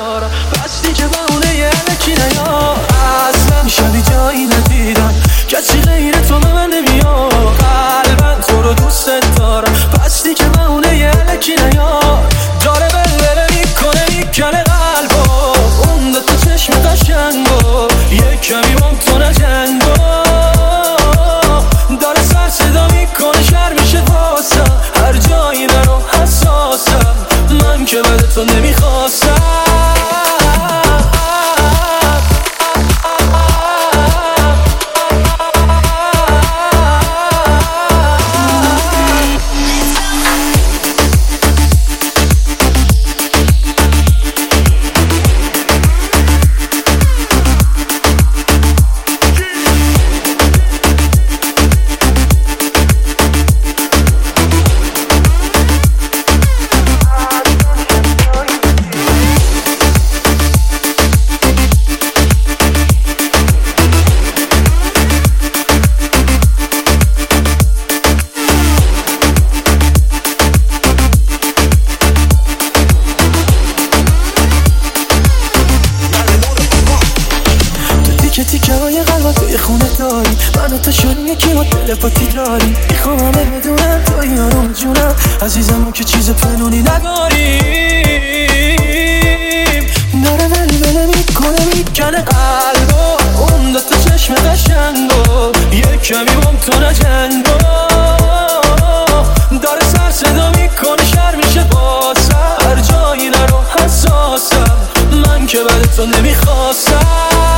ندارم، پس دیگه بهونه الکی نیا. اصلا شبی جایی ندیدم کسی غیر تو به من نمیاد، قلبم تو رو دوست دارم، پس دیگه بهونه الکی نیا. داره بلبله میکنه میکنه قلبو، اون دو تا چشم قشنگو، یک کمی بام تو نجنگو. داره سر صدا میکنه شر میشه واسم، هر جایی نرو حساسم، من که بده تو نمیخواستم. تیکه های قلبا توی خونه داری، من و تو شدیم یکی با تلپاتی داری. میخوام همه بدونم توی یارم جونم، عزیزم که چیز پنونی نداریم. داره بلبله میکنه میکنه قلبا، اون دو تا چشم قشنگو، یک کمی بام تو نجنگو. داره سر صدا میکنه شر میشه باسم، هر جایی نرو حساسم، من که بده تو نمیخواستم.